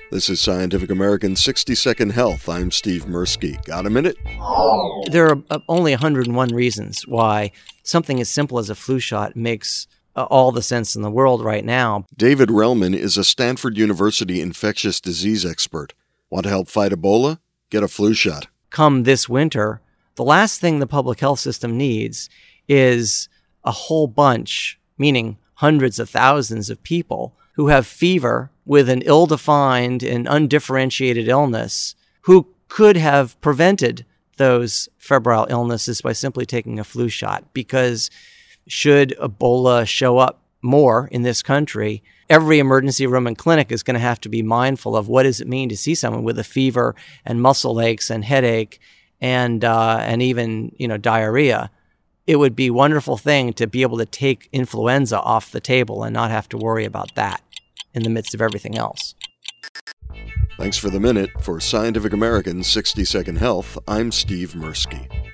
This is Scientific American's 60-Second Health. I'm Steve Mirsky. Got a minute? There are only 101 reasons why something as simple as a flu shot makes all the sense in the world right now. David Relman is a Stanford University infectious disease expert. Want to help fight Ebola? Get a flu shot. Come this winter, the last thing the public health system needs is a whole bunch, meaning hundreds of thousands of people who have fever with an ill-defined and undifferentiated illness who could have prevented those febrile illnesses by simply taking a flu shot. Because should Ebola show up more in this country, every emergency room and clinic is going to have to be mindful of what does it mean to see someone with a fever and muscle aches and headache and even diarrhea. It would be a wonderful thing to be able to take influenza off the table and not have to worry about that in the midst of everything else. Thanks for the minute. For Scientific American's 60-Second Health, I'm Steve Mirsky.